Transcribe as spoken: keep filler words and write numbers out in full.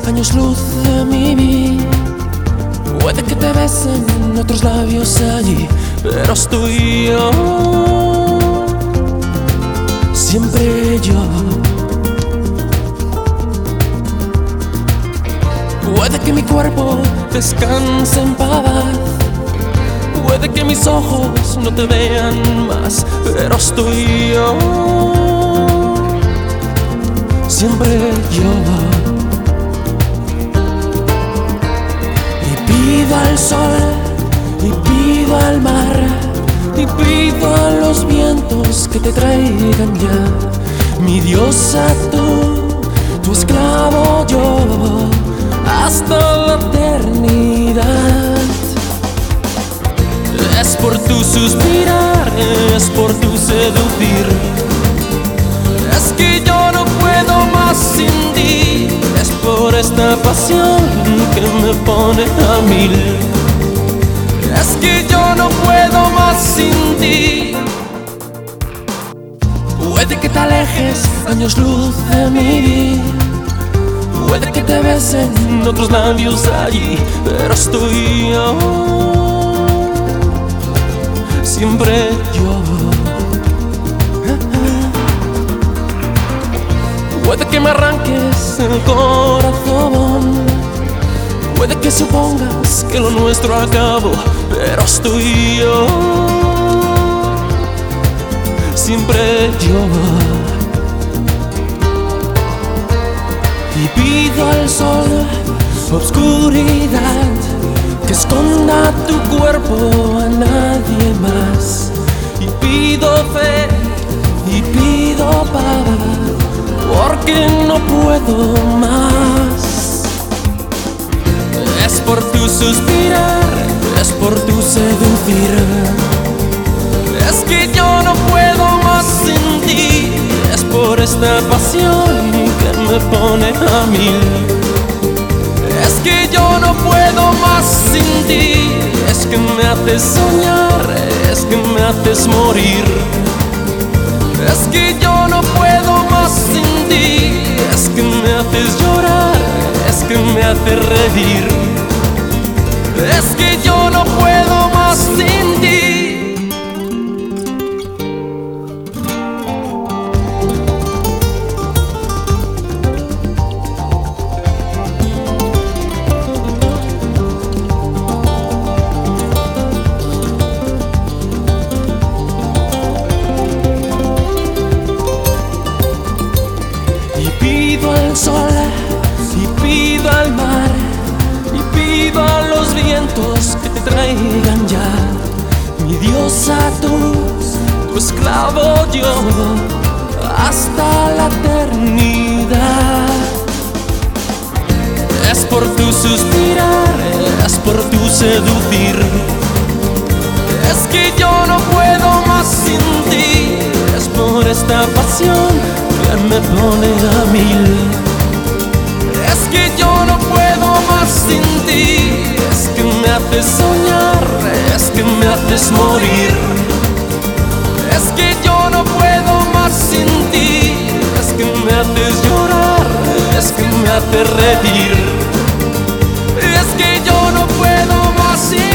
años luz de mi vida. Puede que te besen otros labios allí, pero estoy yo, siempre yo. Puede que mi cuerpo descanse en paz, puede que mis ojos no te vean más, pero estoy yo, siempre yo. Y pido al sol, y pido al mar, y pido a los vientos que te traigan ya. Mi diosa tú, tu esclavo yo, hasta la eternidad. Es por tu suspirar, es por tu seducir. Es que yo no puedo más sin ti. Es por esta pasión que me pone a mil. Es que yo no puedo más sin ti. Puede que te alejes años luz de mi vida, puede que te besen otros labios allí, pero estoy yo, siempre yo. Puede que me arranques el corazón, puede que supongas que lo nuestro acabó, pero estoy yo, siempre yo. Y pido al sol obscuridad, que esconda tu cuerpo a nadie más. Y pido fe, y pido paz, porque no puedo más. Es por tu suspirar, es por tu seducir. Es que yo no puedo más sin ti. Es por esta pasión que me pone a mil. Es que yo no puedo más sin ti. Es que me haces soñar, es que me haces morir. Es que yo no puedo más sin ti. Es que me haces llorar, es que me haces reír. Es que yo no puedo más sin ti. Pido al sol, y pido al mar, y pido a los vientos que te traigan ya. Mi diosa tú, tu esclavo yo, hasta la eternidad. Es por tu suspirar, es por tu seducir. Es que yo no puedo más sin ti. Es por esta pasión que me pone a mil. Es que yo no puedo más sin ti. Es que me haces soñar, es que me haces morir. Es que yo no puedo más sin ti. Es que me haces llorar, es que me haces reír. Es que yo no puedo más sin ti.